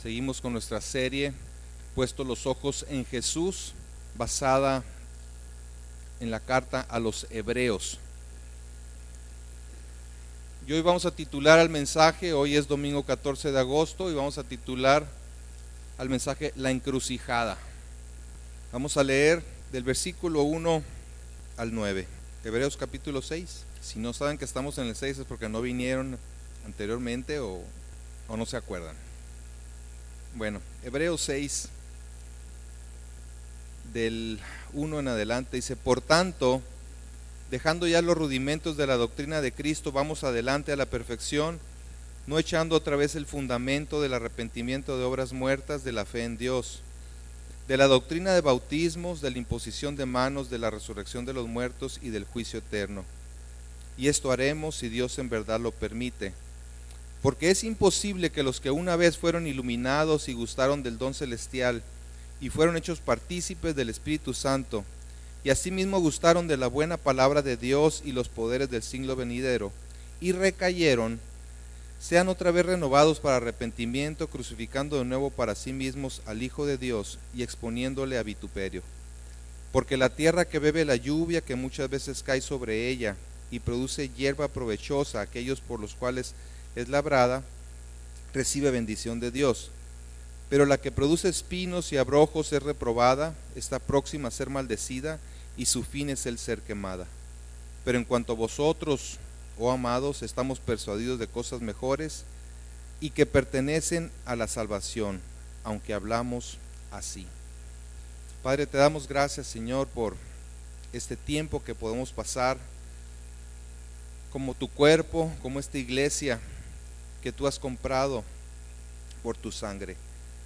Seguimos con nuestra serie Puesto los ojos en Jesús, basada en la carta a los Hebreos. Y hoy vamos a titular al mensaje, hoy es domingo 14 de agosto, y vamos a titular al mensaje La encrucijada. Vamos a leer del versículo 1 al 9, Hebreos capítulo 6. Si no saben que estamos en el 6 es porque no vinieron anteriormente o no se acuerdan. Bueno, Hebreos 6, del 1 en adelante, dice: por tanto, dejando ya los rudimentos de la doctrina de Cristo, vamos adelante a la perfección, no echando otra vez el fundamento del arrepentimiento de obras muertas, de la fe en Dios, de la doctrina de bautismos, de la imposición de manos, de la resurrección de los muertos y del juicio eterno. Y esto haremos si Dios en verdad lo permite. Porque es imposible que los que una vez fueron iluminados y gustaron del don celestial y fueron hechos partícipes del Espíritu Santo, y asimismo gustaron de la buena palabra de Dios y los poderes del siglo venidero, y recayeron, sean otra vez renovados para arrepentimiento, crucificando de nuevo para sí mismos al Hijo de Dios y exponiéndole a vituperio. Porque la tierra que bebe la lluvia que muchas veces cae sobre ella y produce hierba provechosa a aquellos por los cuales es labrada, recibe bendición de Dios. Pero la que produce espinos y abrojos es reprobada, está próxima a ser maldecida, y su fin es el ser quemada. Pero en cuanto a vosotros, oh amados, estamos persuadidos de cosas mejores y que pertenecen a la salvación, aunque hablamos así. Padre, te damos gracias, Señor, por este tiempo que podemos pasar como tu cuerpo, como esta iglesia que tú has comprado por tu sangre.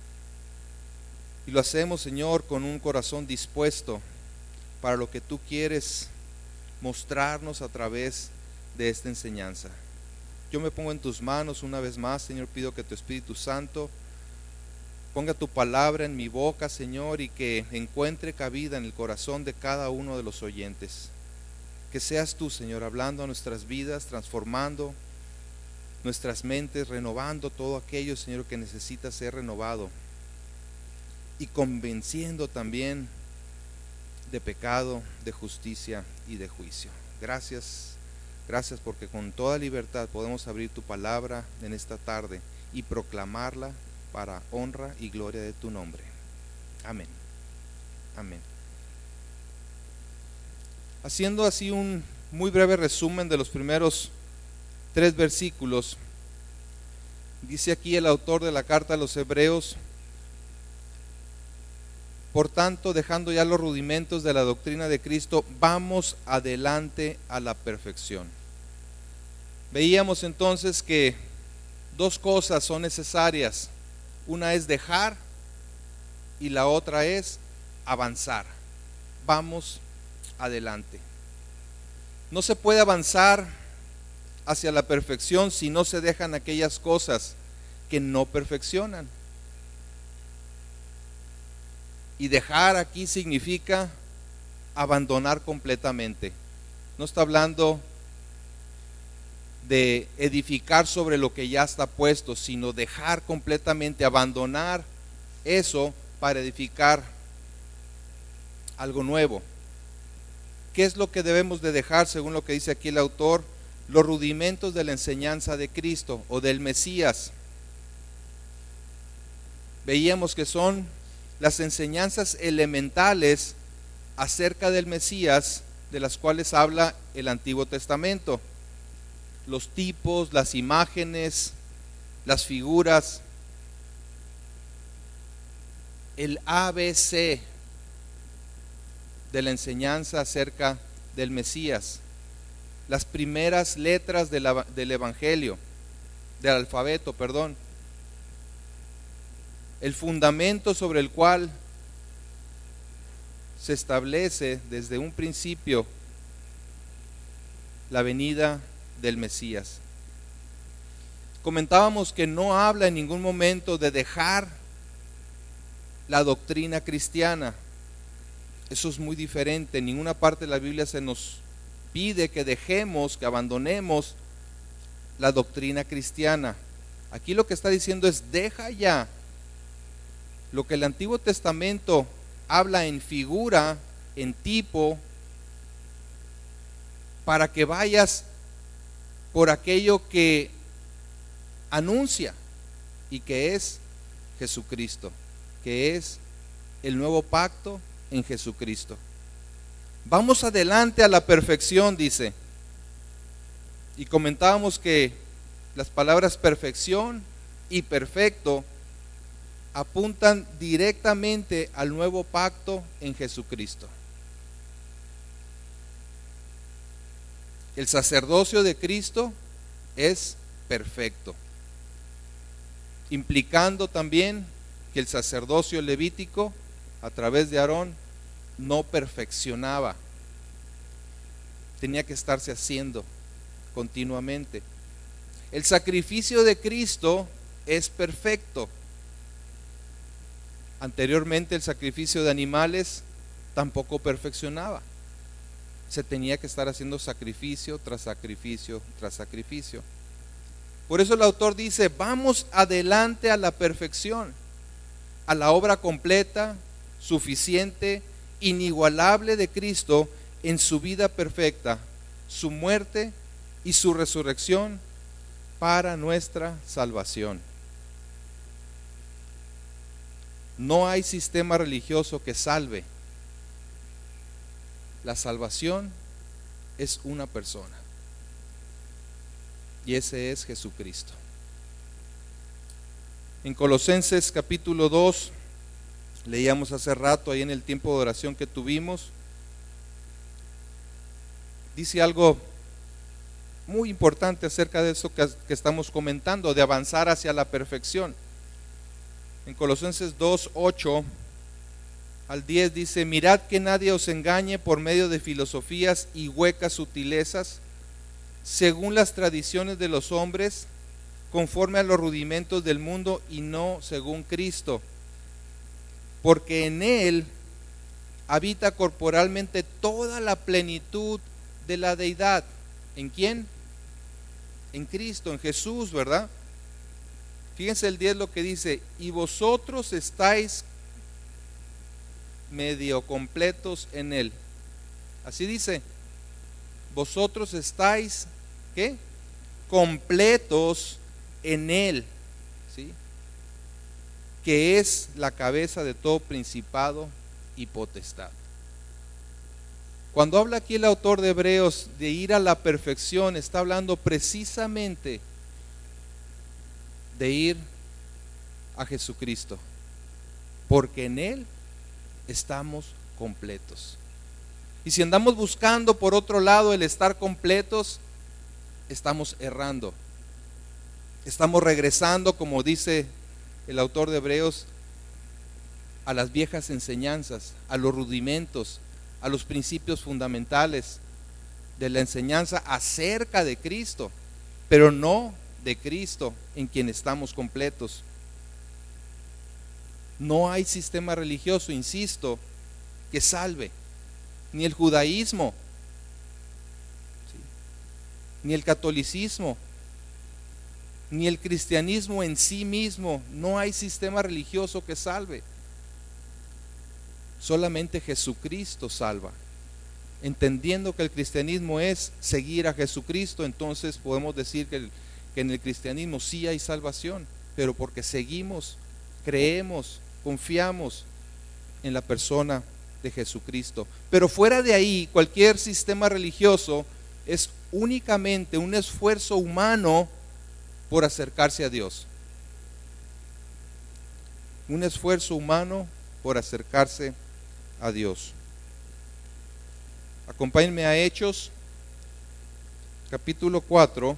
Y lo hacemos, Señor, con un corazón dispuesto para lo que tú quieres mostrarnos a través de esta enseñanza. Yo me pongo en tus manos una vez más, Señor. Pido que tu Espíritu Santo ponga tu palabra en mi boca, Señor, y que encuentre cabida en el corazón de cada uno de los oyentes. Que seas tú, Señor, hablando a nuestras vidas, transformando nuestras mentes, renovando todo aquello, Señor, que necesita ser renovado, y convenciendo también de pecado, de justicia y de juicio. Gracias porque con toda libertad podemos abrir tu palabra en esta tarde y proclamarla para honra y gloria de tu nombre. Amén. Amén. Haciendo así un muy breve resumen de los primeros 3 versículos, dice aquí el autor de la carta a los Hebreos: por tanto, dejando ya los rudimentos de la doctrina de Cristo, vamos adelante a la perfección. Veíamos entonces que 2 cosas son necesarias. Una es dejar y la otra es avanzar. Vamos adelante. No se puede avanzar hacia la perfección si no se dejan aquellas cosas que no perfeccionan. Y dejar aquí significa abandonar completamente. No está hablando de edificar sobre lo que ya está puesto, sino dejar completamente, abandonar eso para edificar algo nuevo. ¿Qué es lo que debemos de dejar según lo que dice aquí el autor? Los rudimentos de la enseñanza de Cristo o del Mesías. Veíamos que son las enseñanzas elementales acerca del Mesías, de las cuales habla el Antiguo Testamento. Los tipos, las imágenes, las figuras, el ABC de la enseñanza acerca del Mesías, las primeras letras del Evangelio, del alfabeto, perdón, el fundamento sobre el cual se establece desde un principio la venida del Mesías. Comentábamos que no habla en ningún momento de dejar la doctrina cristiana. Eso es muy diferente. En ninguna parte de la Biblia se nos pide que dejemos, que abandonemos la doctrina cristiana. Aquí lo que está diciendo es: deja ya Lo que el Antiguo Testamento habla en figura, en tipo, para que vayas por aquello que anuncia y que es Jesucristo, que es el nuevo pacto en Jesucristo. Vamos adelante a la perfección, dice. Y comentábamos que las palabras perfección y perfecto apuntan directamente al nuevo pacto en Jesucristo. El sacerdocio de Cristo es perfecto, implicando también que el sacerdocio levítico a través de Aarón no perfeccionaba, tenía que estarse haciendo continuamente. El sacrificio de Cristo es perfecto. Anteriormente el sacrificio de animales tampoco perfeccionaba. Se tenía que estar haciendo sacrificio tras sacrificio tras sacrificio. Por eso el autor dice, vamos adelante a la perfección, a la obra completa, suficiente, inigualable de Cristo en su vida perfecta, su muerte y su resurrección para nuestra salvación. No hay sistema religioso que salve. La salvación es una persona, y ese es Jesucristo. En Colosenses capítulo 2, leíamos hace rato ahí en el tiempo de oración que tuvimos, dice algo muy importante acerca de eso que estamos comentando, de avanzar hacia la perfección. En Colosenses 2, 8 al 10 dice, mirad que nadie os engañe por medio de filosofías y huecas sutilezas, según las tradiciones de los hombres, conforme a los rudimentos del mundo y no según Cristo. Porque en Él habita corporalmente toda la plenitud de la deidad. ¿En quién? En Cristo, en Jesús, ¿verdad? Fíjense el 10 lo que dice, y vosotros estáis medio completos en Él. Así dice, vosotros estáis, ¿qué? Completos en Él, ¿sí? Que es la cabeza de todo principado y potestad. Cuando habla aquí el autor de Hebreos de ir a la perfección, está hablando precisamente de ir a Jesucristo, porque en Él estamos completos. Y si andamos buscando por otro lado el estar completos, estamos errando. Estamos regresando, como dice el autor de Hebreos, a las viejas enseñanzas, a los rudimentos, a los principios fundamentales de la enseñanza acerca de Cristo, pero no de Cristo en quien estamos completos. No hay sistema religioso, insisto, que salve, ni el judaísmo, ¿sí?, ni el catolicismo, ni el cristianismo en sí mismo. No hay sistema religioso que salve. Solamente Jesucristo salva. Entendiendo que el cristianismo es seguir a Jesucristo, entonces podemos decir que en el cristianismo sí hay salvación, pero porque seguimos, creemos, confiamos en la persona de Jesucristo. Pero fuera de ahí, cualquier sistema religioso es únicamente un esfuerzo humano por acercarse a Dios. Un esfuerzo humano por acercarse a Dios. Acompáñenme a Hechos, capítulo 4.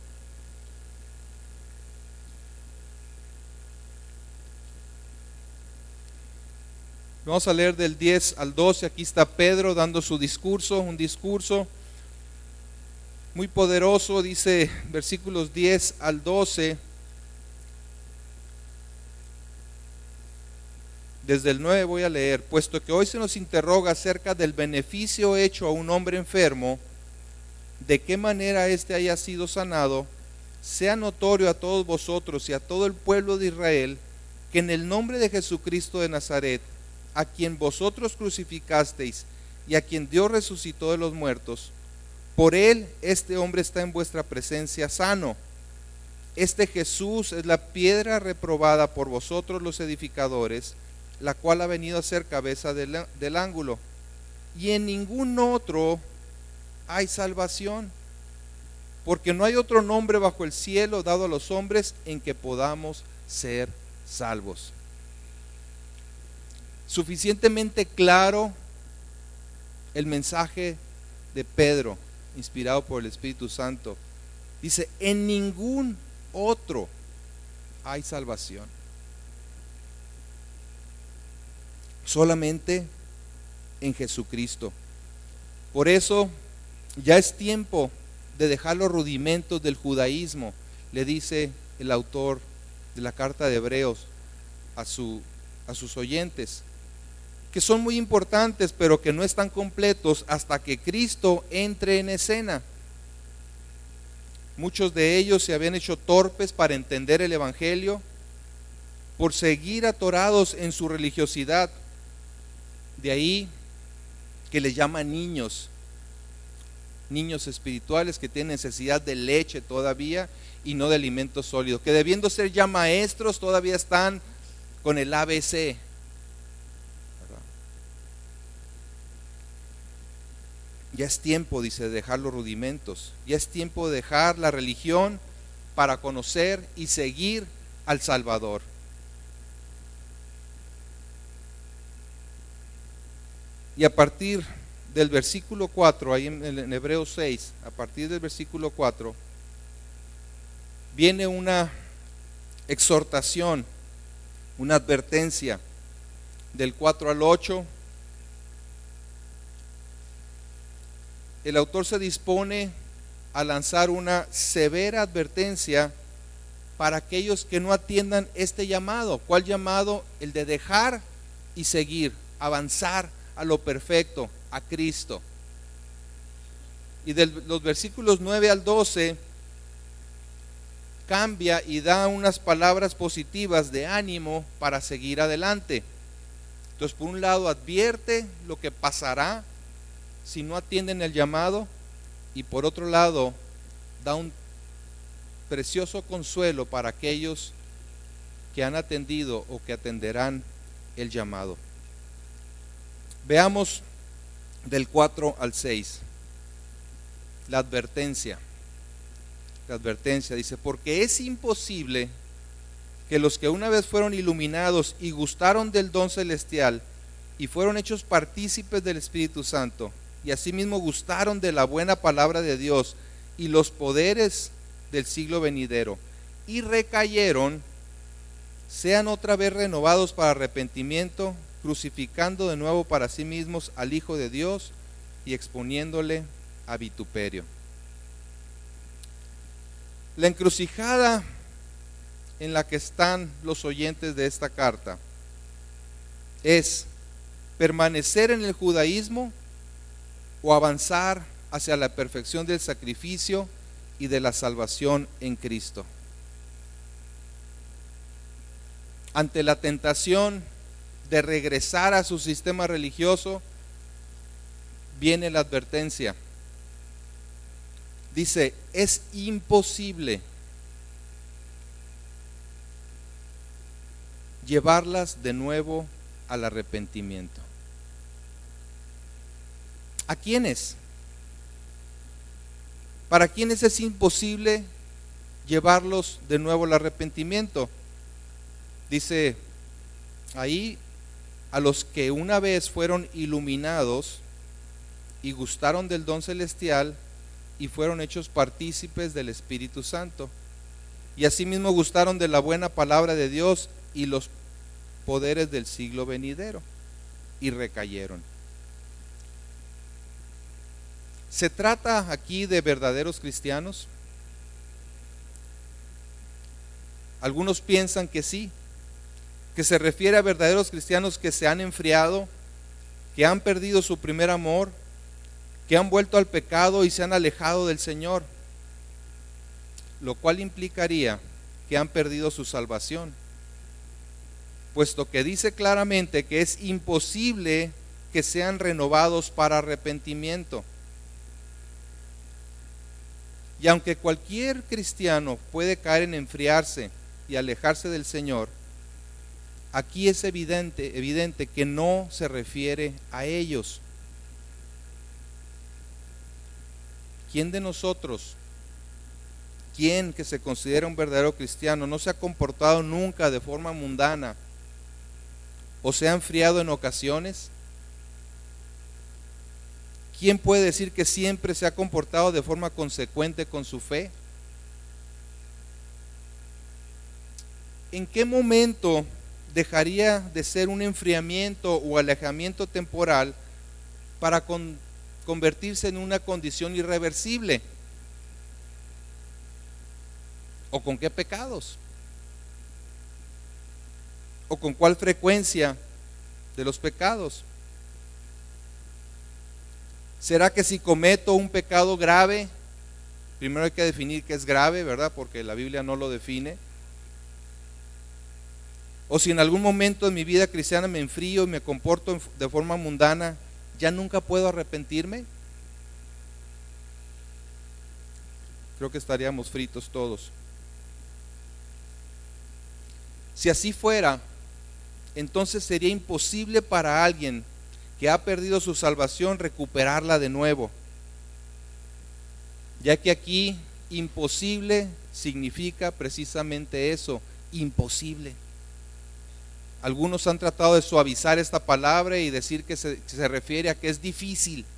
Vamos a leer del 10 al 12. Aquí está Pedro dando su discurso, un discurso muy poderoso. Dice versículos 10 al 12. Desde el 9 voy a leer. Puesto que hoy se nos interroga acerca del beneficio hecho a un hombre enfermo, de qué manera éste haya sido sanado, sea notorio a todos vosotros y a todo el pueblo de Israel que en el nombre de Jesucristo de Nazaret, a quien vosotros crucificasteis y a quien Dios resucitó de los muertos, por él este hombre está en vuestra presencia sano. Este Jesús es la piedra reprobada por vosotros los edificadores, la cual ha venido a ser cabeza del ángulo. Y en ningún otro hay salvación, porque no hay otro nombre bajo el cielo dado a los hombres en que podamos ser salvos. Suficientemente claro el mensaje de Pedro, inspirado por el Espíritu Santo. Dice, en ningún otro hay salvación. Solamente en Jesucristo. Por eso ya es tiempo de dejar los rudimentos del judaísmo, le dice el autor de la carta de Hebreos a sus oyentes, que son muy importantes, pero que no están completos hasta que Cristo entre en escena. Muchos de ellos se habían hecho torpes para entender el Evangelio, por seguir atorados en su religiosidad. De ahí que les llaman niños espirituales que tienen necesidad de leche todavía y no de alimentos sólidos, que debiendo ser ya maestros todavía están con el ABC. ¿Verdad? Ya es tiempo, dice, de dejar los rudimentos. Ya es tiempo de dejar la religión para conocer y seguir al Salvador. Y a partir del versículo 4, ahí en Hebreos 6, a partir del versículo 4, viene una exhortación, una advertencia. Del 4 al 8, el autor se dispone a lanzar una severa advertencia para aquellos que no atiendan este llamado. ¿Cuál llamado? El de dejar y seguir, avanzar a lo perfecto, a Cristo. Y de los versículos 9 al 12 cambia y da unas palabras positivas de ánimo para seguir adelante. Entonces, por un lado advierte lo que pasará si no atienden el llamado, y por otro lado da un precioso consuelo para aquellos que han atendido o que atenderán el llamado. Veamos del 4 al 6, la advertencia. La advertencia dice, porque es imposible que los que una vez fueron iluminados y gustaron del don celestial y fueron hechos partícipes del Espíritu Santo, y asimismo gustaron de la buena palabra de Dios y los poderes del siglo venidero, y recayeron, sean otra vez renovados para arrepentimiento, crucificando de nuevo para sí mismos al Hijo de Dios y exponiéndole a vituperio. La encrucijada en la que están los oyentes de esta carta es permanecer en el judaísmo o avanzar hacia la perfección del sacrificio y de la salvación en Cristo. Ante la tentación de regresar a su sistema religioso, viene la advertencia. Dice, es imposible llevarlas de nuevo al arrepentimiento. ¿A quiénes? ¿Para quiénes es imposible llevarlos de nuevo al arrepentimiento? Dice ahí, a los que una vez fueron iluminados y gustaron del don celestial y fueron hechos partícipes del Espíritu Santo, y asimismo gustaron de la buena palabra de Dios y los poderes del siglo venidero, y recayeron. ¿Se trata aquí de verdaderos cristianos? Algunos piensan que sí, que se refiere a verdaderos cristianos que se han enfriado, que han perdido su primer amor, que han vuelto al pecado y se han alejado del Señor, lo cual implicaría que han perdido su salvación. puesto que dice claramente que es imposible que sean renovados para arrepentimiento. Y aunque cualquier cristiano puede caer en enfriarse y alejarse del Señor, aquí es evidente que no se refiere a ellos. ¿Quién de nosotros, quién que se considera un verdadero cristiano, no se ha comportado nunca de forma mundana o se ha enfriado en ocasiones? ¿Quién puede decir que siempre se ha comportado de forma consecuente con su fe? ¿En qué momento dejaría de ser un enfriamiento o alejamiento temporal para convertirse en una condición irreversible? ¿O con qué pecados? ¿O con cuál frecuencia de los pecados? ¿Será que si cometo un pecado grave, primero hay que definir qué es grave, ¿verdad? Porque la Biblia no lo define. O si en algún momento de mi vida cristiana me enfrío y me comporto de forma mundana, ¿ya nunca puedo arrepentirme? Creo que estaríamos fritos todos. Si así fuera, entonces sería imposible para alguien que ha perdido su salvación recuperarla de nuevo, ya que aquí imposible significa precisamente eso, imposible. Algunos han tratado de suavizar esta palabra y decir que se refiere a que es difícil.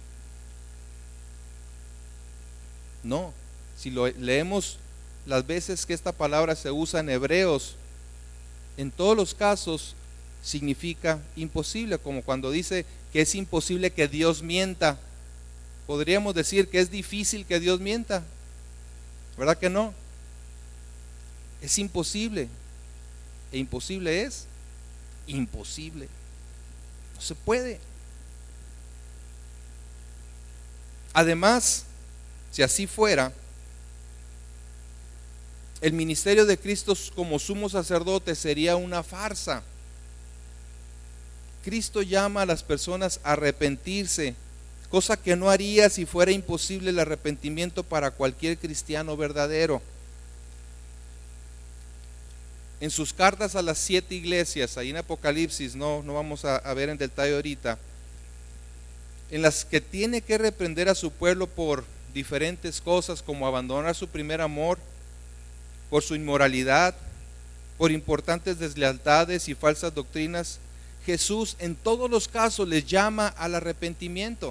No, si lo leemos las veces que esta palabra se usa en Hebreos, en todos los casos significa imposible, como cuando dice que es imposible que Dios mienta. Podríamos decir que es difícil que Dios mienta, ¿verdad que no? Es imposible, e imposible es imposible, no se puede. Además, si así fuera, el ministerio de Cristo como sumo sacerdote sería una farsa. Cristo llama a las personas a arrepentirse, cosa que no haría si fuera imposible el arrepentimiento para cualquier cristiano verdadero. En sus cartas a las 7 iglesias, ahí en Apocalipsis, no vamos a ver en detalle ahorita, en las que tiene que reprender a su pueblo por diferentes cosas, como abandonar su primer amor, por su inmoralidad, por importantes deslealtades y falsas doctrinas, Jesús en todos los casos les llama al arrepentimiento.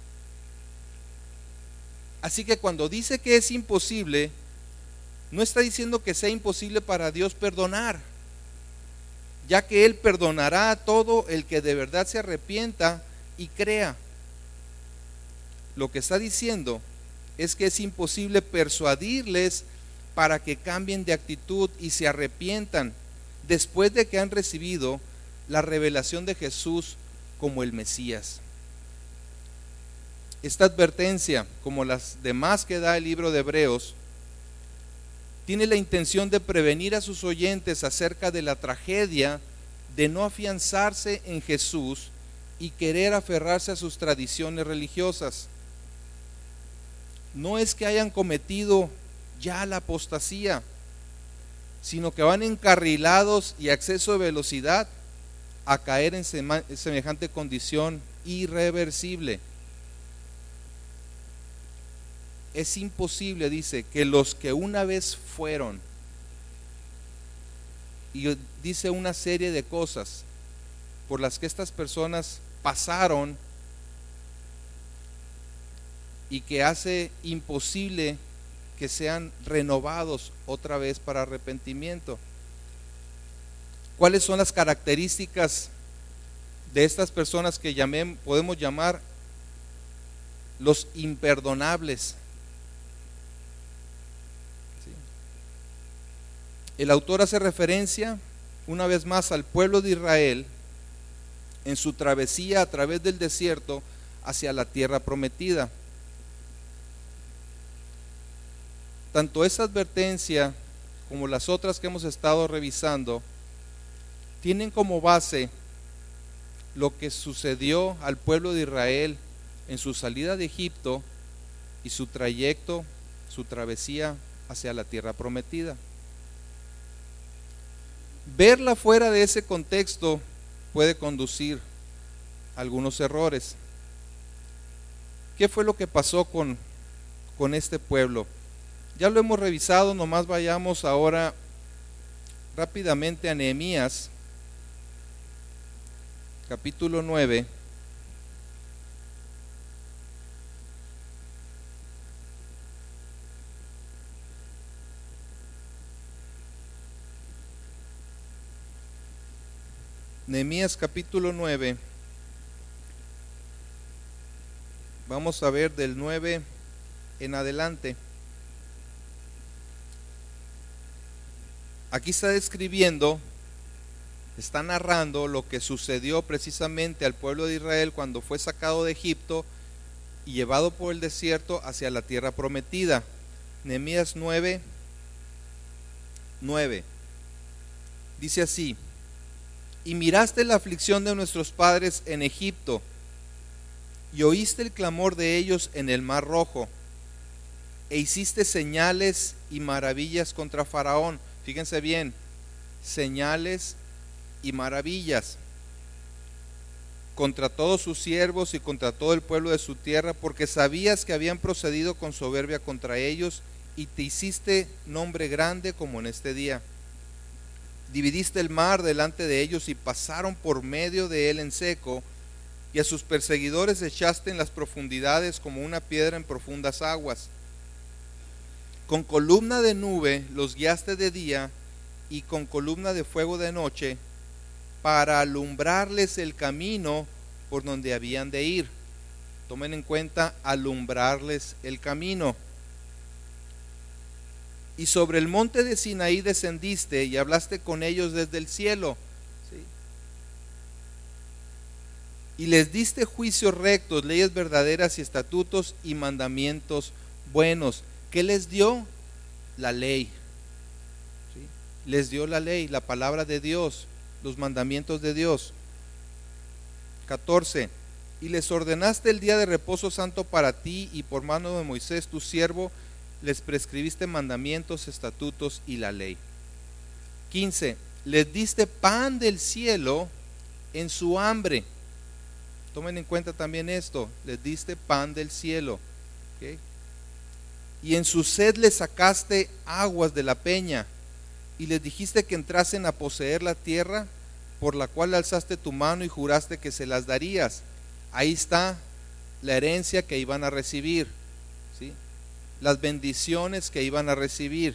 Así que cuando dice que es imposible, no está diciendo que sea imposible para Dios perdonar, ya que Él perdonará a todo el que de verdad se arrepienta y crea. Lo que está diciendo es que es imposible persuadirles para que cambien de actitud y se arrepientan después de que han recibido la revelación de Jesús como el Mesías. Esta advertencia, como las demás que da el libro de Hebreos, tiene la intención de prevenir a sus oyentes acerca de la tragedia de no afianzarse en Jesús y querer aferrarse a sus tradiciones religiosas. No es que hayan cometido ya la apostasía, sino que van encarrilados y a exceso de velocidad a caer en semejante condición irreversible. Es imposible, dice, que los que una vez fueron, y dice una serie de cosas por las que estas personas pasaron y que hace imposible que sean renovados otra vez para arrepentimiento. ¿Cuáles son las características de estas personas que podemos llamar los imperdonables? ¿Sí? El autor hace referencia una vez más al pueblo de Israel en su travesía a través del desierto hacia la tierra prometida. Tanto esa advertencia como las otras que hemos estado revisando tienen como base lo que sucedió al pueblo de Israel en su salida de Egipto y su trayecto, su travesía hacia la tierra prometida. Verla fuera de ese contexto puede conducir a algunos errores. ¿Qué fue lo que pasó con este pueblo? Ya lo hemos revisado, nomás vayamos ahora rápidamente a Nehemías, capítulo 9. Nehemías capítulo 9, vamos a ver del 9 en adelante. Aquí está describiendo, está narrando lo que sucedió precisamente al pueblo de Israel cuando fue sacado de Egipto y llevado por el desierto hacia la tierra prometida. Nehemías 9, 9. Dice así: y miraste la aflicción de nuestros padres en Egipto, y oíste el clamor de ellos en el mar Rojo, e hiciste señales y maravillas contra Faraón. Fíjense bien, señales y maravillas contra todos sus siervos y contra todo el pueblo de su tierra, porque sabías que habían procedido con soberbia contra ellos, y te hiciste nombre grande como en este día. Dividiste el mar delante de ellos y pasaron por medio de él en seco, y a sus perseguidores echaste en las profundidades como una piedra en profundas aguas. Con columna de nube los guiaste de día y con columna de fuego de noche, para alumbrarles el camino por donde habían de ir. Tomen en cuenta, alumbrarles el camino. Y sobre el monte de Sinaí descendiste y hablaste con ellos desde el cielo. ¿Sí? Y les diste juicios rectos, leyes verdaderas y estatutos y mandamientos buenos. ¿Qué les dio? La ley. ¿Sí? Les dio la ley, la palabra de Dios, los mandamientos de Dios. 14. Y les ordenaste el día de reposo santo para ti, y por mano de Moisés tu siervo les prescribiste mandamientos, estatutos y la ley. 15. Les diste pan del cielo en su hambre. Tomen en cuenta también esto, les diste pan del cielo. ¿Okay? Y en su sed les sacaste aguas de la peña, y les dijiste que entrasen a poseer la tierra por la cual alzaste tu mano y juraste que se las darías. Ahí está la herencia que iban a recibir, ¿sí? Las bendiciones que iban a recibir.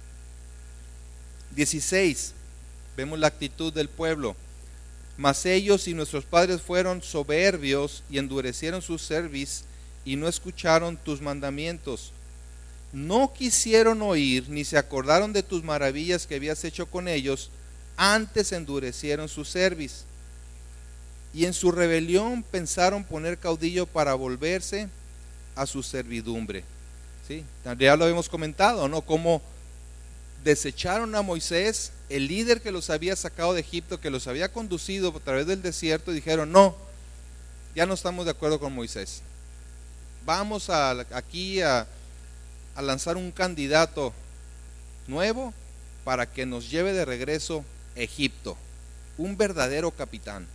16. Vemos la actitud del pueblo. Mas ellos y nuestros padres fueron soberbios y endurecieron su cerviz y no escucharon tus mandamientos. No quisieron oír ni se acordaron de tus maravillas que habías hecho con ellos, antes endurecieron su cerviz. Y en su rebelión pensaron poner caudillo para volverse a su servidumbre. ¿Sí? Ya lo habíamos comentado, ¿no? Cómo desecharon a Moisés, el líder que los había sacado de Egipto, que los había conducido a través del desierto, y dijeron: no, ya no estamos de acuerdo con Moisés. Vamos aquí a lanzar un candidato nuevo para que nos lleve de regreso a Egipto, un verdadero capitán.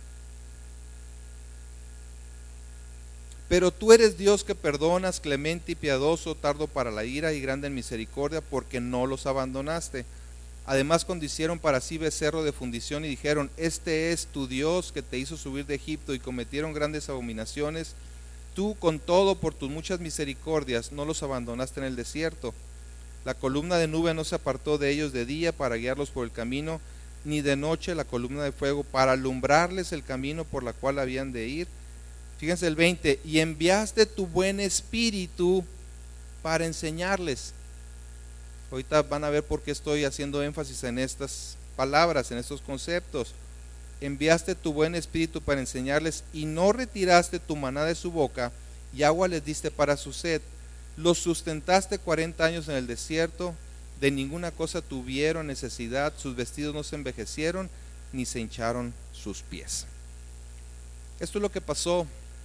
Pero tú eres Dios que perdonas, clemente y piadoso, tardo para la ira y grande en misericordia, porque no los abandonaste. Además condicieron para sí becerro de fundición y dijeron: este es tu Dios que te hizo subir de Egipto, y cometieron grandes abominaciones. Tú con todo por tus muchas misericordias no los abandonaste en el desierto. La columna de nube no se apartó de ellos de día para guiarlos por el camino, ni de noche la columna de fuego para alumbrarles el camino por la cual habían de ir. Fíjense el 20, y enviaste tu buen espíritu para enseñarles. Ahorita van a ver por qué estoy haciendo énfasis en estas palabras, en estos conceptos. Enviaste tu buen espíritu para enseñarles, y no retiraste tu maná de su boca, y agua les diste para su sed. Los sustentaste 40 años en el desierto, de ninguna cosa tuvieron necesidad, sus vestidos no se envejecieron, ni se hincharon sus pies. Esto es lo que pasó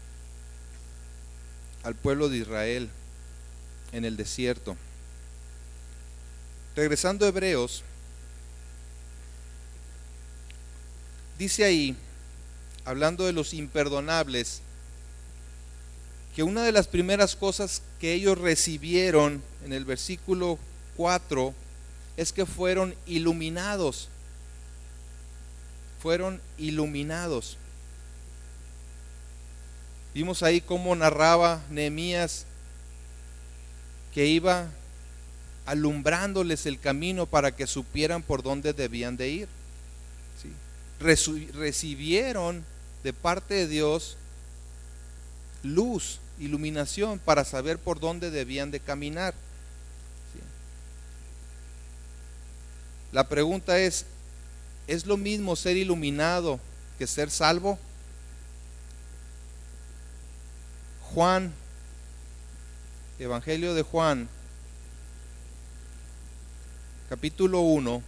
al pueblo de Israel en el desierto. Regresando a Hebreos, dice ahí, hablando de los imperdonables, que una de las primeras cosas que ellos recibieron en el versículo 4 es que fueron iluminados. Fueron iluminados. Vimos ahí cómo narraba Nehemías que iba alumbrándoles el camino para que supieran por dónde debían de ir. ¿Sí? Recibieron de parte de Dios luz, iluminación para saber por dónde debían de caminar. ¿Sí? La pregunta ¿es lo mismo ser iluminado que ser salvo? Juan, Evangelio de Juan, capítulo 1,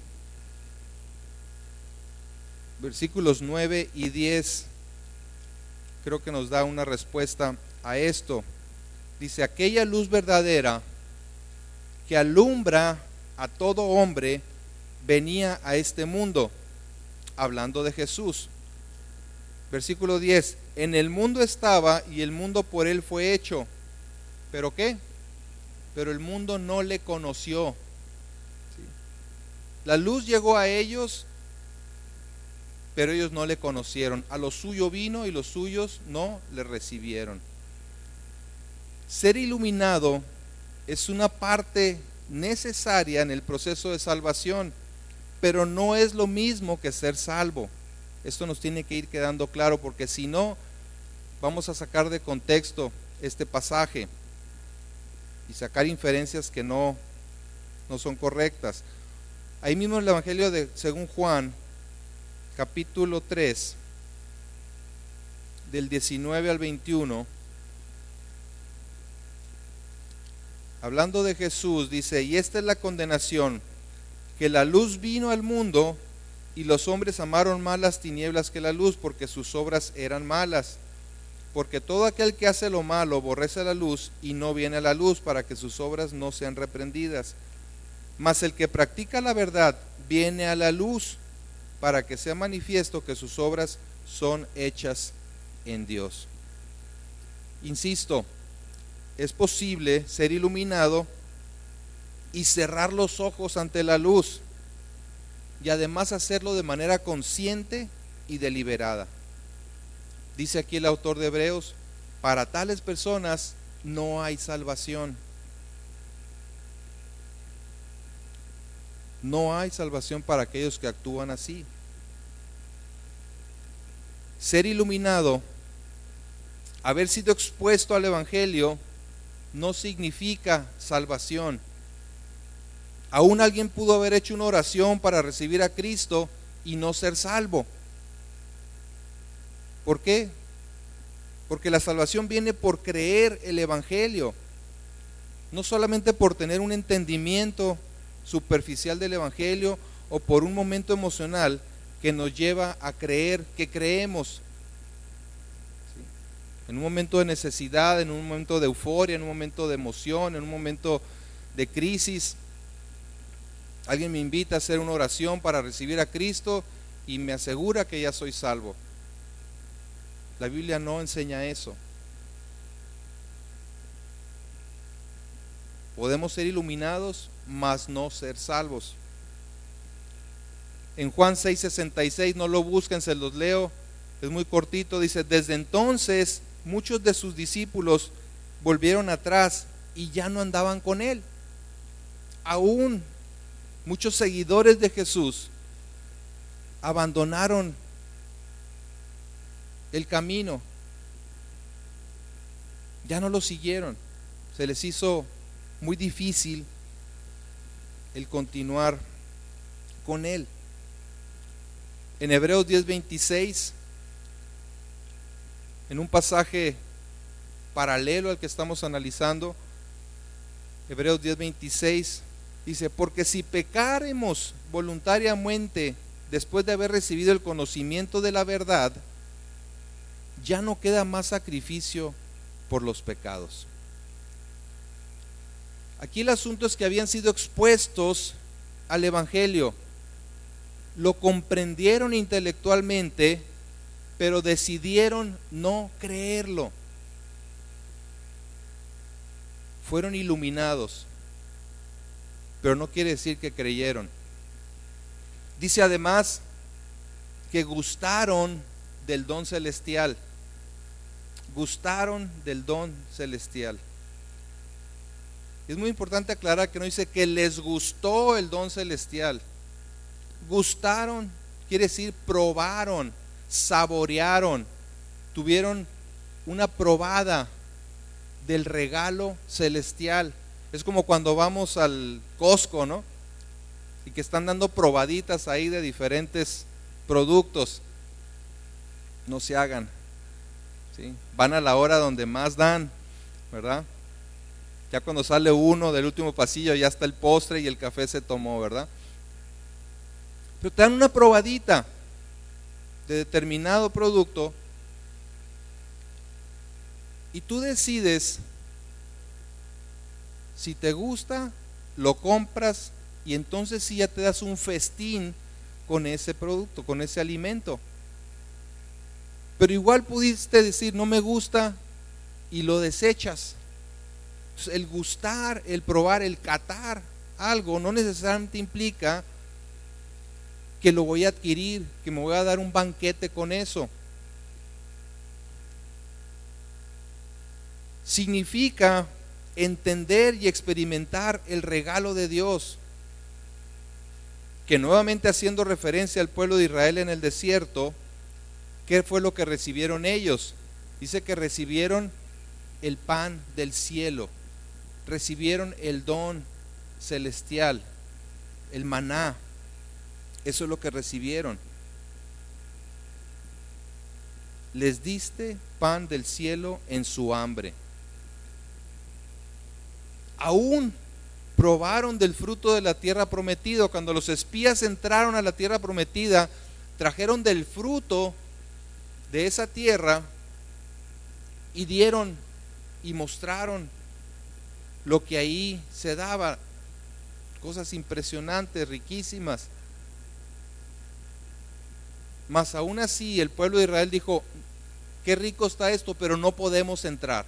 versículos 9 y 10, creo que nos da una respuesta a esto. Dice: aquella luz verdadera que alumbra a todo hombre venía a este mundo, hablando de Jesús. Versículo 10: en el mundo estaba y el mundo por él fue hecho. ¿Pero qué? Pero el mundo no le conoció. ¿Sí? La luz llegó a ellos, pero ellos no le conocieron. A lo suyo vino y los suyos no le recibieron. Ser iluminado es una parte necesaria en el proceso de salvación, pero no es lo mismo que ser salvo. Esto nos tiene que ir quedando claro, porque si no, vamos a sacar de contexto este pasaje y sacar inferencias que no son correctas. Ahí mismo en el Evangelio de según Juan, capítulo 3, del 19 al 21, hablando de Jesús, dice: y esta es la condenación, que la luz vino al mundo, y los hombres amaron más las tinieblas que la luz, porque sus obras eran malas. Porque todo aquel que hace lo malo aborrece la luz y no viene a la luz, para que sus obras no sean reprendidas. Mas el que practica la verdad viene a la luz, para que sea manifiesto que sus obras son hechas en Dios. Insisto, es posible ser iluminado y cerrar los ojos ante la luz, y además hacerlo de manera consciente y deliberada. Dice aquí el autor de Hebreos: para tales personas no hay salvación. No hay salvación para aquellos que actúan así. Ser iluminado, haber sido expuesto al Evangelio, no significa salvación. Aún alguien pudo haber hecho una oración para recibir a Cristo y no ser salvo. ¿Por qué? Porque la salvación viene por creer el Evangelio, no solamente por tener un entendimiento superficial del Evangelio o por un momento emocional que nos lleva a creer que creemos. ¿Sí? En un momento de necesidad, en un momento de euforia, en un momento de emoción, en un momento de crisis, alguien me invita a hacer una oración para recibir a Cristo y me asegura que ya soy salvo. La Biblia no enseña eso. Podemos ser iluminados, mas no ser salvos. En Juan 6:66, no lo busquen, se los leo, es muy cortito, dice: desde entonces muchos de sus discípulos volvieron atrás y ya no andaban con él. Aún muchos seguidores de Jesús abandonaron el camino, ya no lo siguieron, se les hizo muy difícil el continuar con él. En Hebreos 10:26, en un pasaje paralelo al que estamos analizando, Hebreos 10:26 dice: porque si pecaremos voluntariamente después de haber recibido el conocimiento de la verdad, ya no queda más sacrificio por los pecados. Aquí el asunto es que habían sido expuestos al Evangelio, lo comprendieron intelectualmente, pero decidieron no creerlo. Fueron iluminados, pero no quiere decir que creyeron. Dice además que gustaron del don celestial. Gustaron del don celestial. Es muy importante aclarar que no dice que les gustó el don celestial. Gustaron quiere decir probaron, saborearon, tuvieron una probada del regalo celestial. Es como cuando vamos al Costco, ¿no? Y que están dando probaditas ahí de diferentes productos. No se hagan, ¿sí? Van a la hora donde más dan, ¿verdad? Ya cuando sale uno del último pasillo ya está el postre y el café se tomó, ¿verdad? Pero te dan una probadita de determinado producto y tú decides si te gusta, lo compras y entonces sí ya te das un festín con ese producto, con ese alimento. Pero igual pudiste decir no me gusta y lo desechas. Entonces, el gustar, el probar, el catar algo no necesariamente implica que lo voy a adquirir, que me voy a dar un banquete con eso. Significa entender y experimentar el regalo de Dios, que nuevamente haciendo referencia al pueblo de Israel en el desierto, ¿qué fue lo que recibieron ellos? Dice que recibieron el pan del cielo, recibieron el don celestial, el maná. Eso es lo que recibieron. Les diste pan del cielo en su hambre. Aún probaron del fruto de la tierra prometida. Cuando los espías entraron a la tierra prometida, trajeron del fruto de esa tierra y dieron y mostraron lo que ahí se daba. Cosas impresionantes, riquísimas. Mas aún así el pueblo de Israel dijo, qué rico está esto, pero no podemos entrar.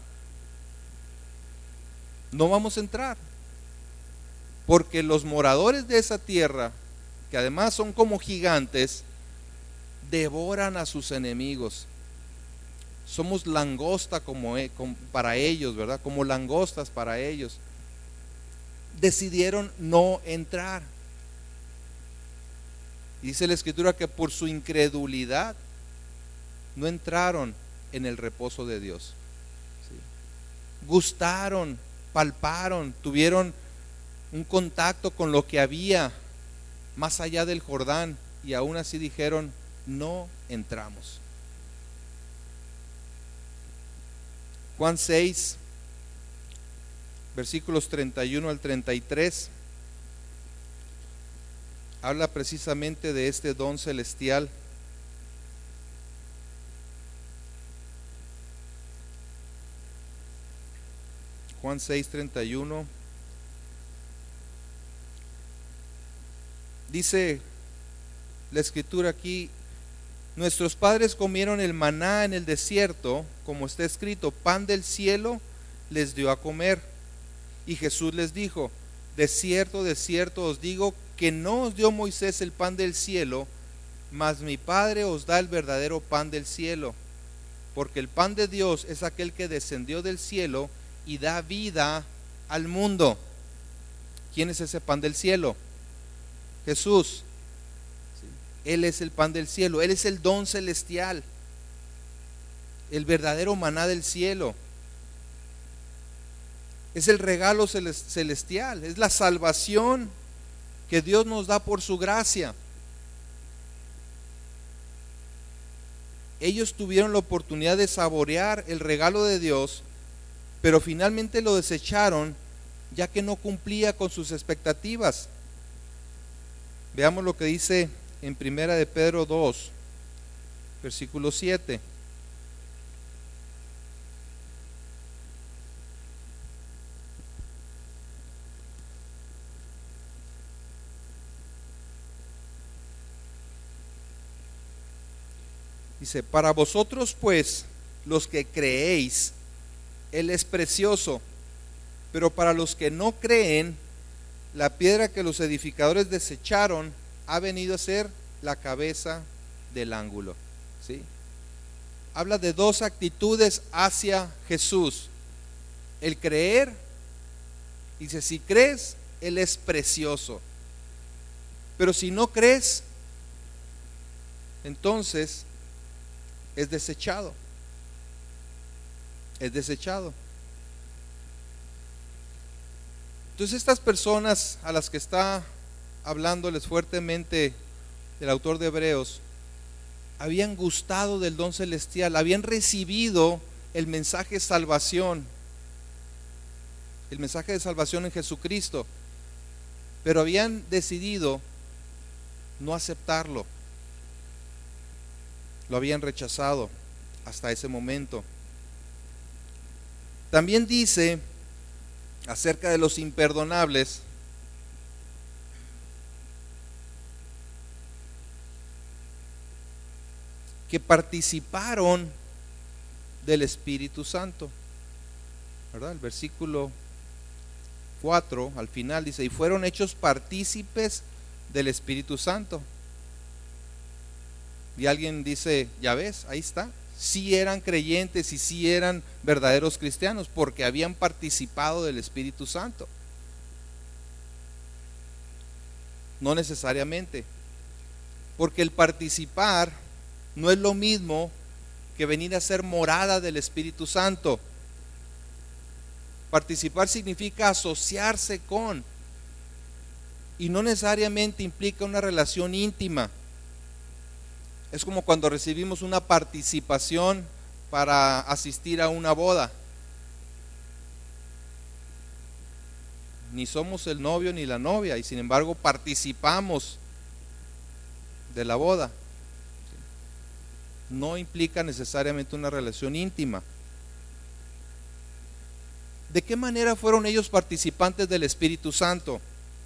No vamos a entrar. Porque los moradores de esa tierra, que además son como gigantes, devoran a sus enemigos. Somos langosta para ellos, ¿verdad? Como langostas para ellos. Decidieron no entrar. Y dice la Escritura que por su incredulidad no entraron en el reposo de Dios. ¿Sí? Gustaron, palparon, tuvieron un contacto con lo que había más allá del Jordán y aún así dijeron, no entramos. Juan 6, versículos 31 al 33. Habla precisamente de este don celestial. Juan 6:31. Dice la Escritura aquí, nuestros padres comieron el maná en el desierto, como está escrito, pan del cielo les dio a comer. Y Jesús les dijo, de cierto os digo que no os dio Moisés el pan del cielo, mas mi Padre os da el verdadero pan del cielo. Porque el pan de Dios es aquel que descendió del cielo y da vida al mundo. ¿Quién es ese pan del cielo? Jesús. Él es el pan del cielo, Él es el don celestial, el verdadero maná del cielo. Es el regalo celestial, es la salvación que Dios nos da por su gracia. Ellos tuvieron la oportunidad de saborear el regalo de Dios, pero finalmente lo desecharon ya que no cumplía con sus expectativas. Veamos lo que dice en Primera de Pedro 2, versículo 7. Dice, para vosotros pues, los que creéis, Él es precioso, pero para los que no creen, la piedra que los edificadores desecharon ha venido a ser la cabeza del ángulo. ¿Sí? Habla de dos actitudes hacia Jesús. El creer, dice, si crees, Él es precioso. Pero si no crees, entonces es desechado. Es desechado. Entonces estas personas a las que está hablándoles fuertemente el autor de Hebreos, habían gustado del don celestial, habían recibido el mensaje de salvación, el mensaje de salvación en Jesucristo, pero habían decidido no aceptarlo. Lo habían rechazado hasta ese momento. También dice acerca de los imperdonables, que participaron del Espíritu Santo, ¿verdad? El versículo 4 al final dice, y fueron hechos partícipes del Espíritu Santo. Y alguien dice, ya ves, ahí está, sí eran creyentes y sí eran verdaderos cristianos porque habían participado del Espíritu Santo. No necesariamente, porque el participar no es lo mismo que venir a ser morada del Espíritu Santo. Participar significa asociarse con, y no necesariamente implica una relación íntima. Es como cuando recibimos una participación para asistir a una boda. Ni somos el novio ni la novia, y sin embargo participamos de la boda. No implica necesariamente una relación íntima. ¿De qué manera fueron ellos participantes del Espíritu Santo?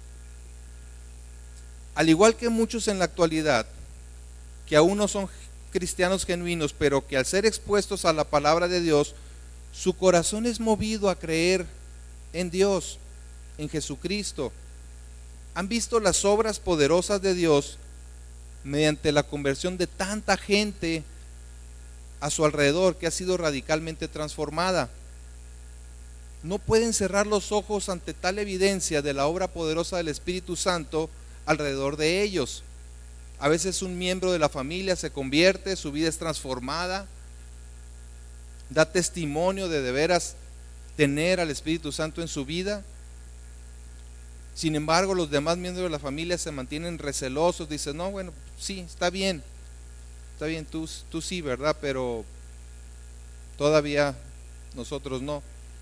Al igual que muchos en la actualidad, que aún no son cristianos genuinos, pero que al ser expuestos a la palabra de Dios, su corazón es movido a creer en Dios, en Jesucristo. Han visto las obras poderosas de Dios mediante la conversión de tanta gente a su alrededor que ha sido radicalmente transformada. No pueden cerrar los ojos ante tal evidencia de la obra poderosa del Espíritu Santo alrededor de ellos. A veces un miembro de la familia se convierte, su vida es transformada, da testimonio de veras tener al Espíritu Santo en su vida. Sin embargo, los demás miembros de la familia se mantienen recelosos, dicen, no, bueno, sí, está bien, tú sí, ¿verdad? Pero todavía nosotros no.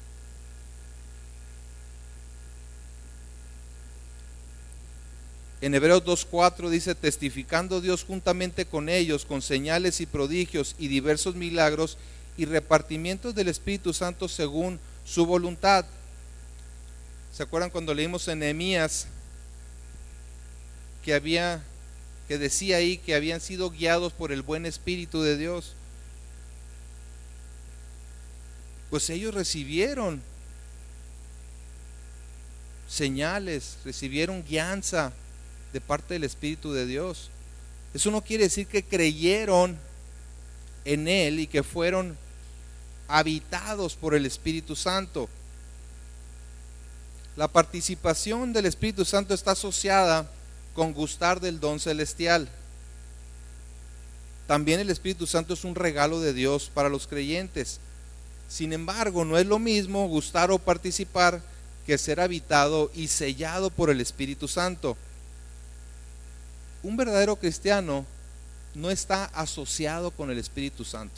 En Hebreos 2:4 dice, testificando Dios juntamente con ellos, con señales y prodigios y diversos milagros y repartimientos del Espíritu Santo según su voluntad. ¿Se acuerdan cuando leímos en Nehemías que decía ahí que habían sido guiados por el buen Espíritu de Dios? Pues ellos recibieron señales, recibieron guianza de parte del Espíritu de Dios. Eso no quiere decir que creyeron en Él y que fueron habitados por el Espíritu Santo. La participación del Espíritu Santo está asociada con gustar del don celestial. También el Espíritu Santo es un regalo de Dios para los creyentes. Sin embargo, no es lo mismo gustar o participar que ser habitado y sellado por el Espíritu Santo. Un verdadero cristiano no está asociado con el Espíritu Santo.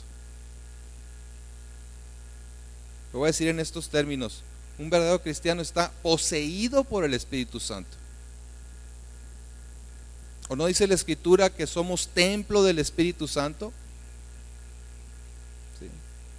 Lo voy a decir en estos términos. Un verdadero cristiano está poseído por el Espíritu Santo. ¿O no dice la Escritura que somos templo del Espíritu Santo? ¿Sí?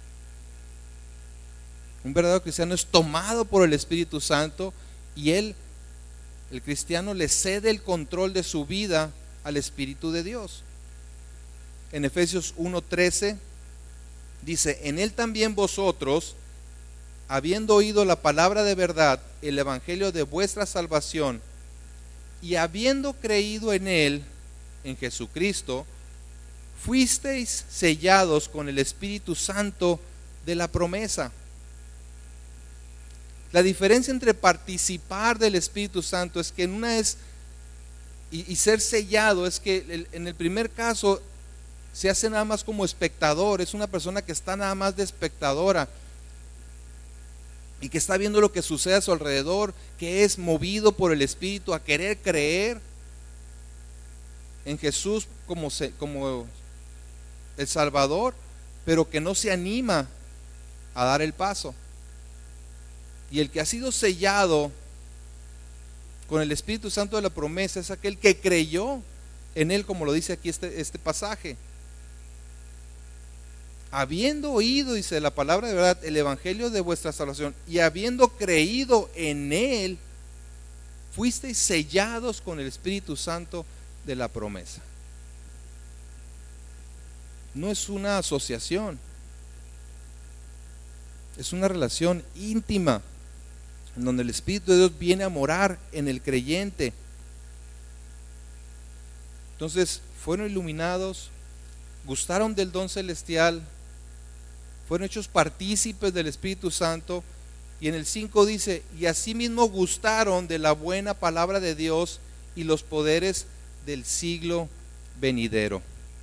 Un verdadero cristiano es tomado por el Espíritu Santo y el cristiano le cede el control de su vida al Espíritu de Dios. En Efesios 1:13 dice: en él también vosotros, habiendo oído la palabra de verdad, el evangelio de vuestra salvación, y habiendo creído en él, en Jesucristo, fuisteis sellados con el Espíritu Santo de la promesa. La diferencia entre participar del Espíritu Santo es que en una es y ser sellado, es que en el primer caso se hace nada más como espectador, es una persona que está nada más de espectadora y que está viendo lo que sucede a su alrededor, que es movido por el Espíritu a querer creer en Jesús como el Salvador, pero que no se anima a dar el paso. Y el que ha sido sellado con el Espíritu Santo de la promesa es aquel que creyó en él, como lo dice aquí este pasaje. Habiendo oído, dice la palabra de verdad, el evangelio de vuestra salvación, y habiendo creído en él, fuisteis sellados con el Espíritu Santo de la promesa. No es una asociación, es una relación íntima en donde el Espíritu de Dios viene a morar en el creyente. Entonces fueron iluminados, gustaron del don celestial, fueron hechos partícipes del Espíritu Santo. Y en el 5 dice: y asimismo gustaron de la buena palabra de Dios y los poderes del siglo venidero.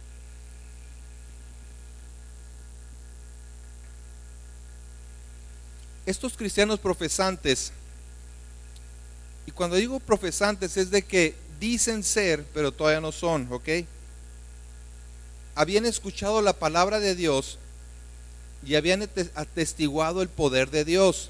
Estos cristianos profesantes, y cuando digo profesantes es de que dicen ser, pero todavía no son, ¿ok? Habían escuchado la palabra de Dios y habían atestiguado el poder de Dios.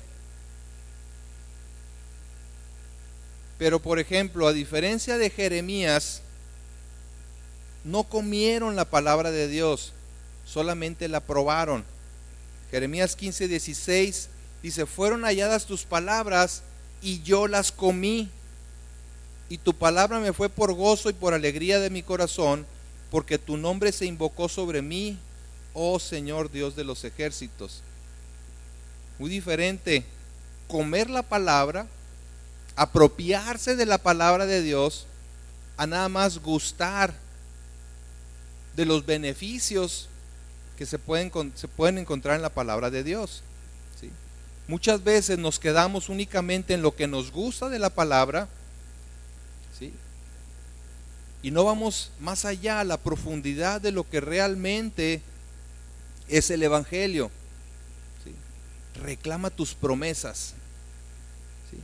Pero por ejemplo, a diferencia de Jeremías, no comieron la palabra de Dios, solamente la probaron. Jeremías 15:16 dice: fueron halladas tus palabras y yo las comí, y tu palabra me fue por gozo y por alegría de mi corazón, porque tu nombre se invocó sobre mí, oh Señor Dios de los ejércitos. Muy diferente comer la palabra, apropiarse de la palabra de Dios, a nada más gustar de los beneficios que se pueden encontrar en la palabra de Dios. ¿Sí? Muchas veces nos quedamos únicamente en lo que nos gusta de la palabra, ¿sí? Y no vamos más allá, a la profundidad de lo que realmente es el evangelio. ¿Sí? Reclama tus promesas. ¿Sí?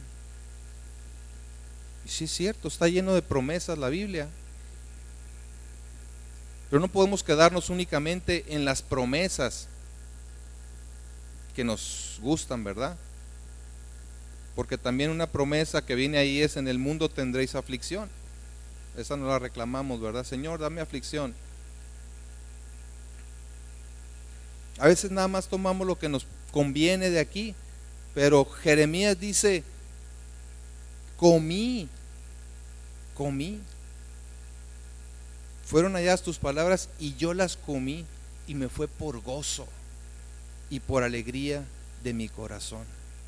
Y sí es cierto, está lleno de promesas la Biblia. Pero no podemos quedarnos únicamente en las promesas que nos gustan, ¿verdad? Porque también una promesa que viene ahí es: en el mundo tendréis aflicción. Esa no la reclamamos, ¿verdad? Señor, dame aflicción. A veces nada más tomamos lo que nos conviene de aquí, pero Jeremías dice: comí. Fueron halladas tus palabras y yo las comí, y me fue por gozo y por alegría de mi corazón.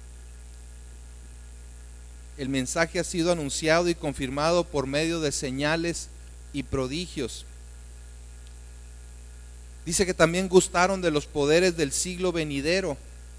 El mensaje ha sido anunciado y confirmado por medio de señales y prodigios. Dice que también gustaron de los poderes del siglo venidero.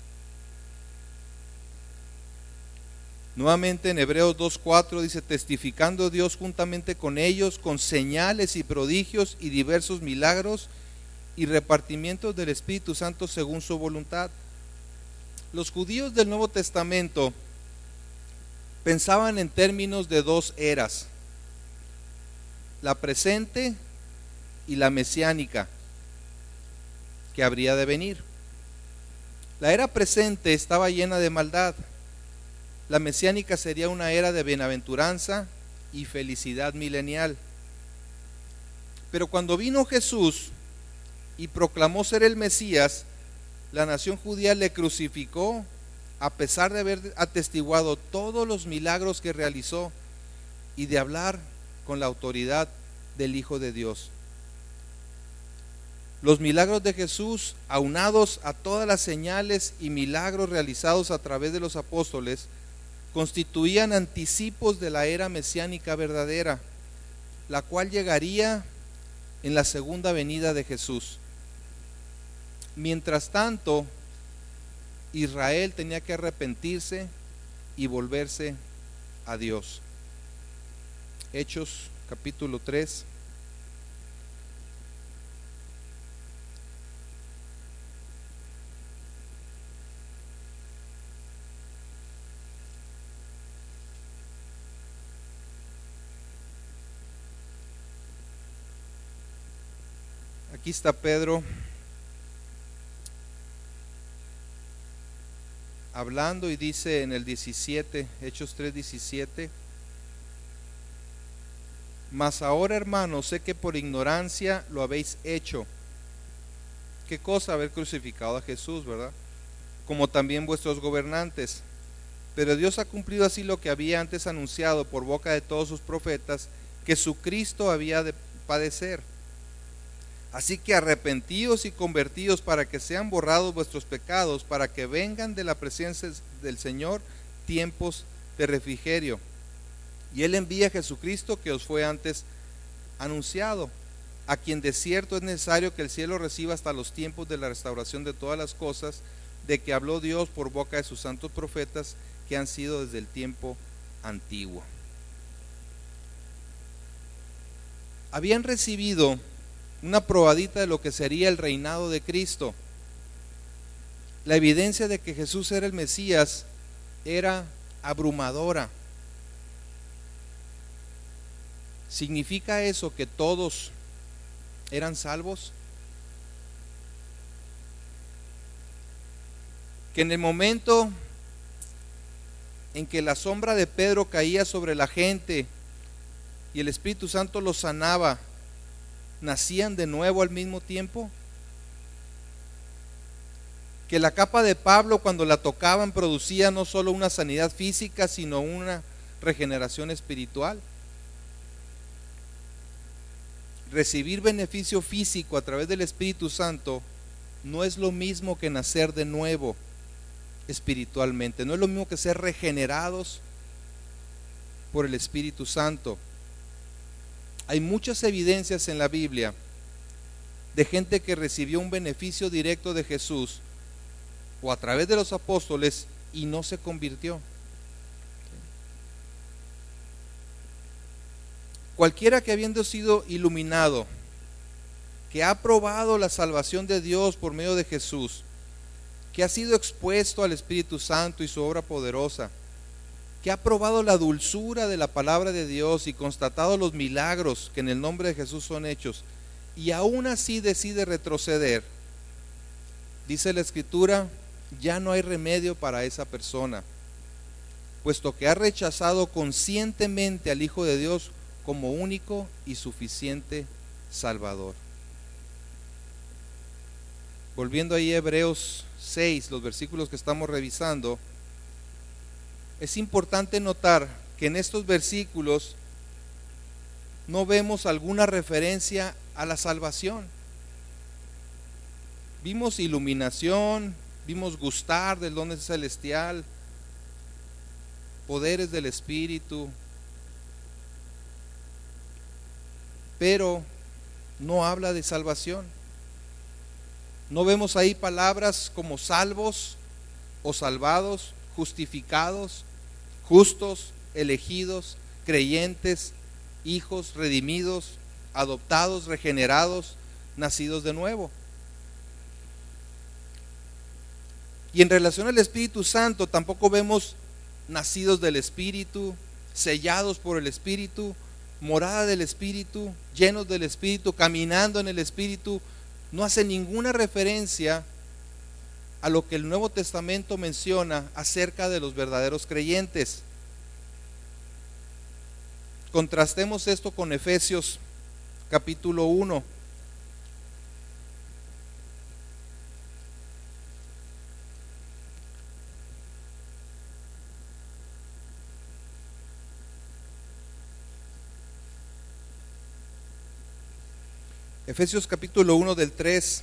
Nuevamente en Hebreos 2:4 dice: testificando Dios juntamente con ellos con señales y prodigios y diversos milagros y repartimientos del Espíritu Santo según su voluntad. Los judíos del Nuevo Testamento pensaban en términos de dos eras: la presente y la mesiánica, que habría de venir. La era presente estaba llena de maldad. La mesiánica sería una era de bienaventuranza y felicidad milenial. Pero cuando vino Jesús y proclamó ser el Mesías, la nación judía le crucificó a pesar de haber atestiguado todos los milagros que realizó y de hablar con la autoridad del Hijo de Dios. Los milagros de Jesús, aunados a todas las señales y milagros realizados a través de los apóstoles, constituían anticipos de la era mesiánica verdadera, la cual llegaría en la segunda venida de Jesús. Mientras tanto, Israel tenía que arrepentirse y volverse a Dios. Hechos capítulo 3. Aquí está Pedro hablando y dice en el 17, Hechos 3:17: mas ahora, hermanos, sé que por ignorancia lo habéis hecho. ¿Qué cosa? Haber crucificado a Jesús, ¿verdad? Como también vuestros gobernantes. Pero Dios ha cumplido así lo que había antes anunciado por boca de todos sus profetas, que su Cristo había de padecer. Así que arrepentíos y convertíos para que sean borrados vuestros pecados, para que vengan de la presencia del Señor tiempos de refrigerio. Y Él envía a Jesucristo, que os fue antes anunciado, a quien de cierto es necesario que el cielo reciba hasta los tiempos de la restauración de todas las cosas, de que habló Dios por boca de sus santos profetas, que han sido desde el tiempo antiguo. Habían recibido una probadita de lo que sería el reinado de Cristo. La evidencia de que Jesús era el Mesías era abrumadora. ¿Significa eso que todos eran salvos? Que en el momento en que la sombra de Pedro caía sobre la gente y el Espíritu Santo los sanaba, ¿nacían de nuevo al mismo tiempo? Que la capa de Pablo, cuando la tocaban, producía no solo una sanidad física, sino una regeneración espiritual. Recibir beneficio físico a través del Espíritu Santo no es lo mismo que nacer de nuevo espiritualmente. No es lo mismo que ser regenerados por el Espíritu Santo. Hay muchas evidencias en la Biblia de gente que recibió un beneficio directo de Jesús o a través de los apóstoles y no se convirtió. Cualquiera que habiendo sido iluminado, que ha probado la salvación de Dios por medio de Jesús, que ha sido expuesto al Espíritu Santo y su obra poderosa, que ha probado la dulzura de la palabra de Dios y constatado los milagros que en el nombre de Jesús son hechos, y aún así decide retroceder, dice la Escritura, ya no hay remedio para esa persona, puesto que ha rechazado conscientemente al Hijo de Dios como único y suficiente Salvador. Volviendo ahí a Hebreos 6, los versículos que estamos revisando, es importante notar que en estos versículos no vemos alguna referencia a la salvación. Vimos iluminación, vimos gustar del don celestial, poderes del Espíritu, pero no habla de salvación. No vemos ahí palabras como salvos o salvados, justificados, justos, elegidos, creyentes, hijos, redimidos, adoptados, regenerados, nacidos de nuevo. Y en relación al Espíritu Santo tampoco vemos nacidos del Espíritu, sellados por el Espíritu, morada del Espíritu, llenos del Espíritu, caminando en el Espíritu. No hace ninguna referencia a lo que el Nuevo Testamento menciona acerca de los verdaderos creyentes. Contrastemos esto con Efesios capítulo 1. Efesios capítulo 1 del 3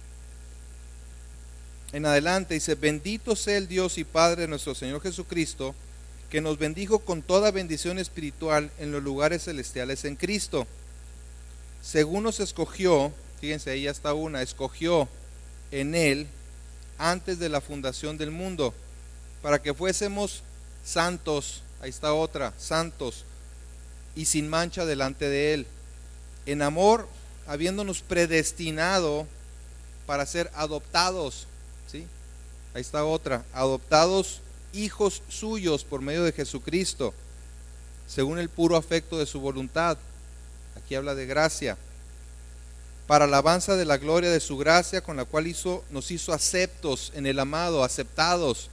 en adelante dice: bendito sea el Dios y Padre de nuestro Señor Jesucristo, que nos bendijo con toda bendición espiritual en los lugares celestiales en Cristo, según nos escogió. Fíjense, ahí ya está una: escogió en Él antes de la fundación del mundo, para que fuésemos santos. Ahí está otra: santos y sin mancha delante de Él, en amor, habiéndonos predestinado para ser adoptados, ¿sí? Ahí está otra: adoptados hijos suyos por medio de Jesucristo, según el puro afecto de su voluntad. Aquí habla de gracia, para alabanza de la gloria de su gracia, con la cual nos hizo aceptos en el amado, aceptados,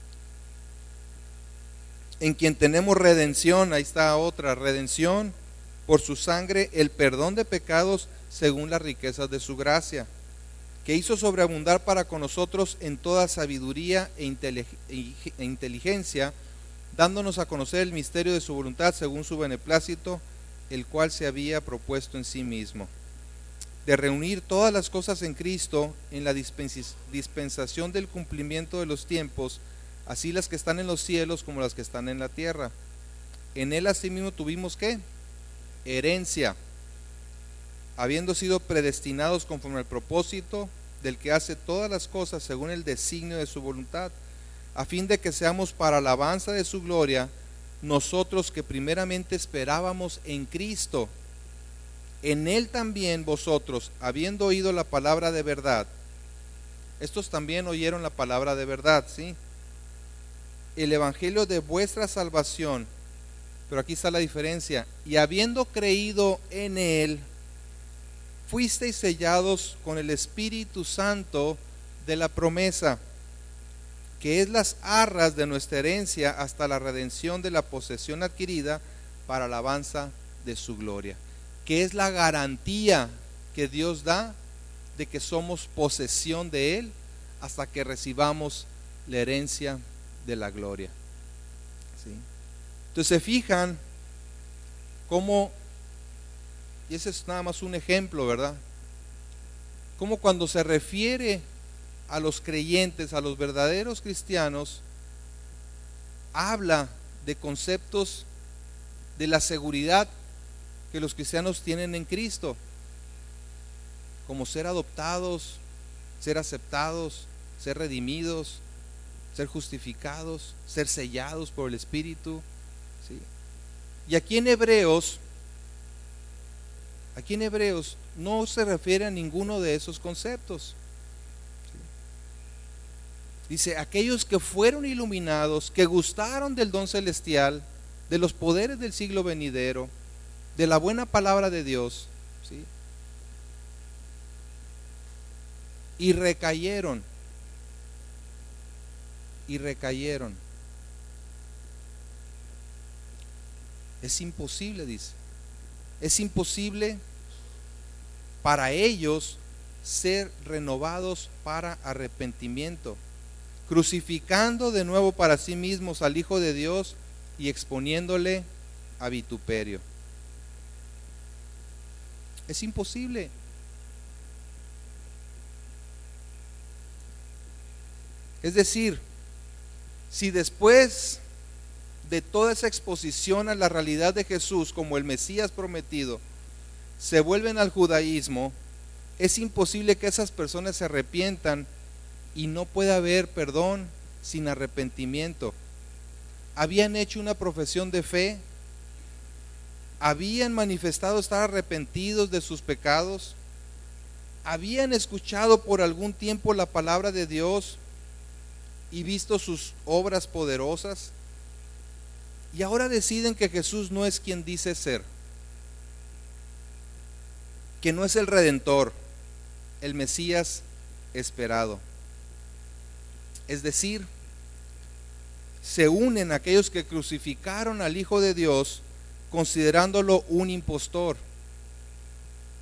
en quien tenemos redención. Ahí está otra: redención por su sangre, el perdón de pecados según las riquezas de su gracia, que hizo sobreabundar para con nosotros en toda sabiduría e inteligencia, dándonos a conocer el misterio de su voluntad según su beneplácito, el cual se había propuesto en sí mismo, de reunir todas las cosas en Cristo en la dispensación del cumplimiento de los tiempos, así las que están en los cielos como las que están en la tierra. En Él asimismo tuvimos ¿qué? Herencia, habiendo sido predestinados conforme al propósito del que hace todas las cosas según el designio de su voluntad, a fin de que seamos para alabanza de su gloria, nosotros que primeramente esperábamos en Cristo. En Él también vosotros, habiendo oído la palabra de verdad, estos también oyeron la palabra de verdad, ¿sí? El evangelio de vuestra salvación. Pero aquí está la diferencia: y habiendo creído en Él, fuisteis sellados con el Espíritu Santo de la promesa, que es las arras de nuestra herencia hasta la redención de la posesión adquirida para alabanza de su gloria. Que es la garantía que Dios da de que somos posesión de Él hasta que recibamos la herencia de la gloria, ¿sí? Entonces se fijan cómo, y ese es nada más un ejemplo, ¿verdad? Cómo cuando se refiere a los creyentes, a los verdaderos cristianos, habla de conceptos de la seguridad que los cristianos tienen en Cristo, como ser adoptados, ser aceptados, ser redimidos, ser justificados, ser sellados por el Espíritu, ¿sí? Y aquí en Hebreos no se refiere a ninguno de esos conceptos, ¿sí? Dice: aquellos que fueron iluminados, que gustaron del don celestial, de los poderes del siglo venidero, de la buena palabra de Dios, ¿sí? Y recayeron. Es imposible, dice. Es imposible para ellos ser renovados para arrepentimiento, crucificando de nuevo para sí mismos al Hijo de Dios y exponiéndole a vituperio. Es imposible. Es decir, si después de toda esa exposición a la realidad de Jesús como el Mesías prometido, se vuelven al judaísmo, es imposible que esas personas se arrepientan y no pueda haber perdón sin arrepentimiento. Habían hecho una profesión de fe, habían manifestado estar arrepentidos de sus pecados, habían escuchado por algún tiempo la palabra de Dios y visto sus obras poderosas, y ahora deciden que Jesús no es quien dice ser, que no es el Redentor, el Mesías esperado. Es decir, se unen aquellos que crucificaron al Hijo de Dios considerándolo un impostor,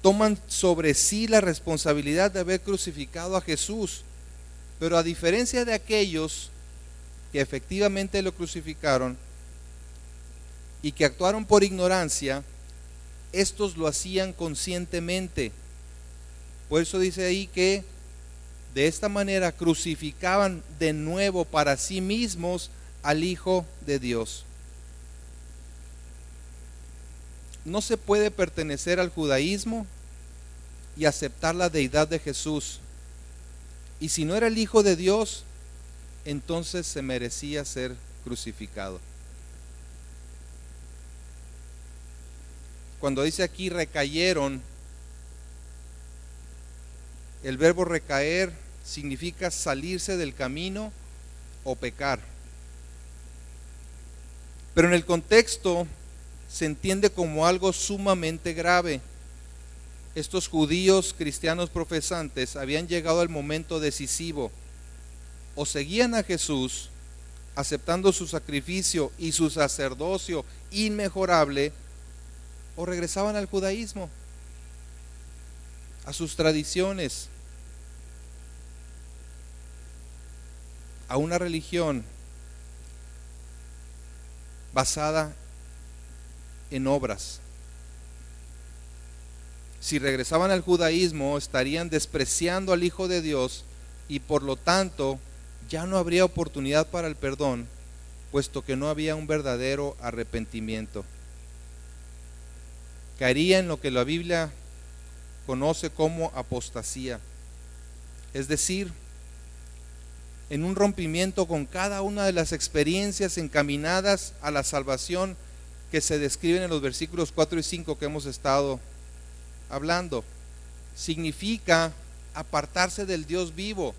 toman sobre sí la responsabilidad de haber crucificado a Jesús. Pero a diferencia de aquellos que efectivamente lo crucificaron y que actuaron por ignorancia, estos lo hacían conscientemente. Por eso dice ahí que de esta manera crucificaban de nuevo para sí mismos al Hijo de Dios. No se puede pertenecer al judaísmo y aceptar la deidad de Jesús. Y si no era el Hijo de Dios, entonces se merecía ser crucificado. Cuando dice aquí recayeron, el verbo recaer significa salirse del camino o pecar. Pero en el contexto se entiende como algo sumamente grave. Estos judíos cristianos profesantes habían llegado al momento decisivo. O seguían a Jesús, aceptando su sacrificio y su sacerdocio inmejorable, o regresaban al judaísmo, a sus tradiciones, a una religión basada en obras. Si regresaban al judaísmo, estarían despreciando al Hijo de Dios y por lo tanto ya no habría oportunidad para el perdón, puesto que no había un verdadero arrepentimiento. Caería en lo que la Biblia conoce como apostasía, es decir, en un rompimiento con cada una de las experiencias encaminadas a la salvación que se describen en los versículos 4 y 5 que hemos estado hablando. Significa apartarse del Dios vivo.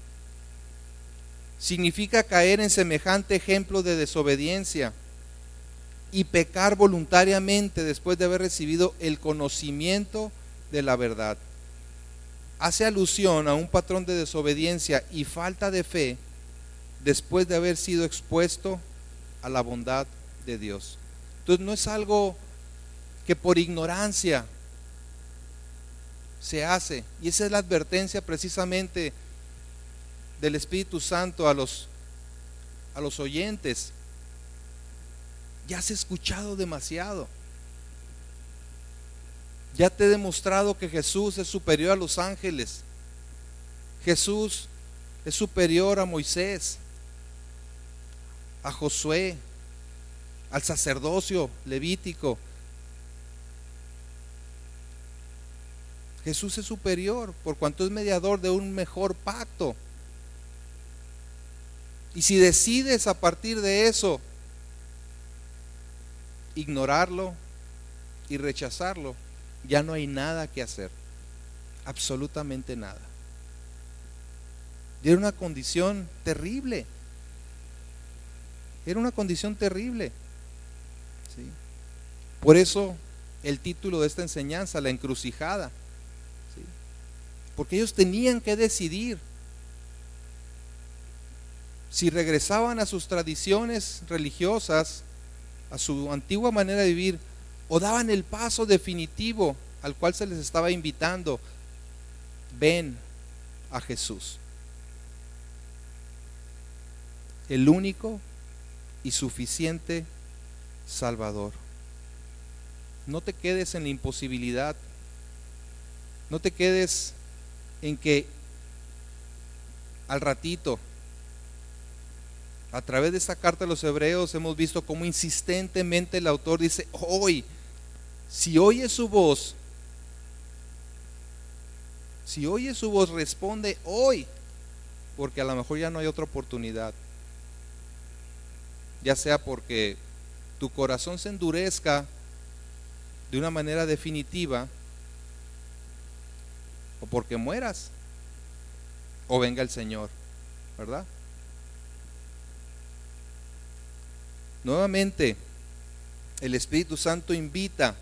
Significa caer en semejante ejemplo de desobediencia y pecar voluntariamente después de haber recibido el conocimiento de la verdad. Hace alusión a un patrón de desobediencia y falta de fe después de haber sido expuesto a la bondad de Dios. Entonces no es algo que por ignorancia se hace, y esa es la advertencia precisamente del Espíritu Santo a los oyentes. Ya has escuchado demasiado. Ya te he demostrado que Jesús es superior a los ángeles. Jesús es superior a Moisés, a Josué, al sacerdocio levítico. Jesús es superior por cuanto es mediador de un mejor pacto. Y si decides a partir de eso ignorarlo y rechazarlo, ya no hay nada que hacer, absolutamente nada. Y era una condición terrible, era una condición terrible, ¿sí? Por eso el título de esta enseñanza, la encrucijada, ¿sí? Porque ellos tenían que decidir si regresaban a sus tradiciones religiosas, a su antigua manera de vivir, o daban el paso definitivo al cual se les estaba invitando. Ven a Jesús, el único y suficiente Salvador. No te quedes en la imposibilidad, no te quedes en que al ratito. A través de esta carta a los hebreos hemos visto cómo insistentemente el autor dice: hoy, si oyes su voz, responde hoy, porque a lo mejor ya no hay otra oportunidad. Ya sea porque tu corazón se endurezca de una manera definitiva, o porque mueras, o venga el Señor, ¿verdad? Nuevamente, el Espíritu Santo invita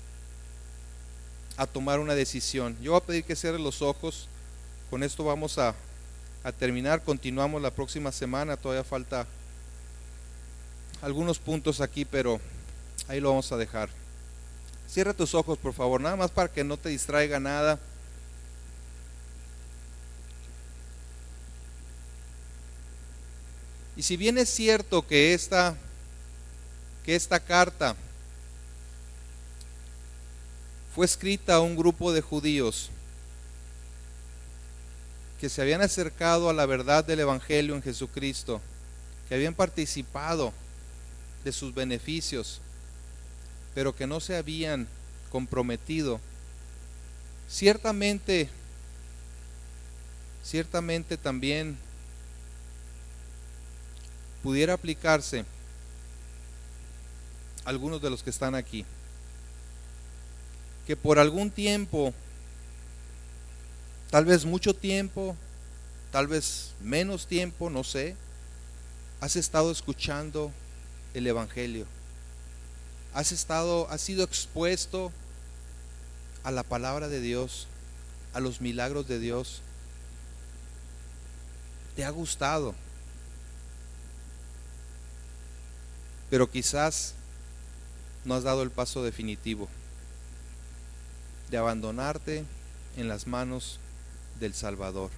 a tomar una decisión. Yo voy a pedir que cierre los ojos. Con esto vamos a terminar. Continuamos la próxima semana. Todavía falta algunos puntos aquí, pero ahí lo vamos a dejar. Cierra tus ojos, por favor, nada más para que no te distraiga nada. Y si bien es cierto que esta carta fue escrita a un grupo de judíos que se habían acercado a la verdad del Evangelio en Jesucristo, que habían participado de sus beneficios, pero que no se habían comprometido, ciertamente también pudiera aplicarse a algunos de los que están aquí, que por algún tiempo, tal vez mucho tiempo, tal vez menos tiempo, no sé, has estado escuchando el Evangelio, has sido expuesto a la palabra de Dios, a los milagros de Dios, te ha gustado, pero quizás no has dado el paso definitivo de abandonarte en las manos del Salvador.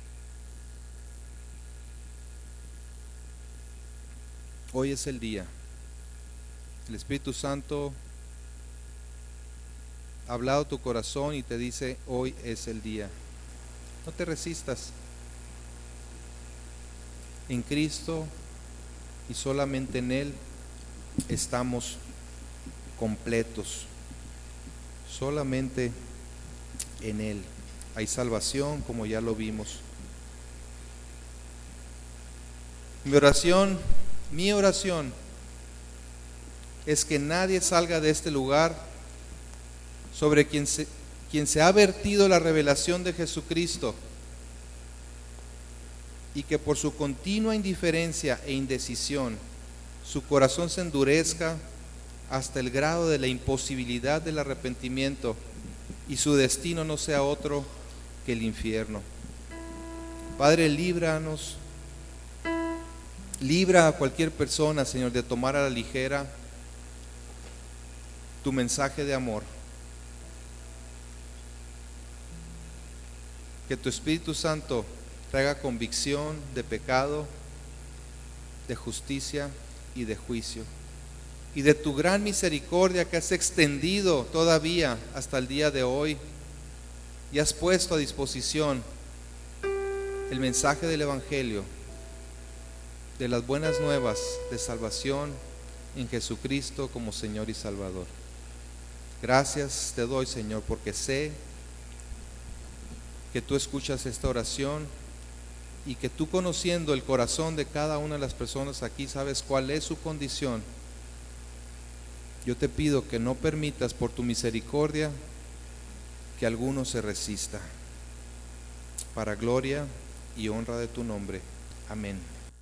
Hoy es el día. El Espíritu Santo ha hablado a tu corazón y te dice: hoy es el día. No te resistas. En Cristo y solamente en Él estamos completos. Solamente en Él hay salvación, como ya lo vimos. Mi oración es que nadie salga de este lugar sobre quien se ha vertido la revelación de Jesucristo, y que por su continua indiferencia e indecisión su corazón se endurezca hasta el grado de la imposibilidad del arrepentimiento y su destino no sea otro que el infierno. Padre, líbranos, libra a cualquier persona, Señor, de tomar a la ligera tu mensaje de amor. Que tu Espíritu Santo traiga convicción de pecado, de justicia y de juicio, y de tu gran misericordia que has extendido todavía hasta el día de hoy, y has puesto a disposición el mensaje del Evangelio, de las buenas nuevas de salvación en Jesucristo como Señor y Salvador. Gracias te doy, Señor, porque sé que tú escuchas esta oración y que tú, conociendo el corazón de cada una de las personas aquí, sabes cuál es su condición. Yo te pido que no permitas, por tu misericordia, que alguno se resista, para gloria y honra de tu nombre. Amén.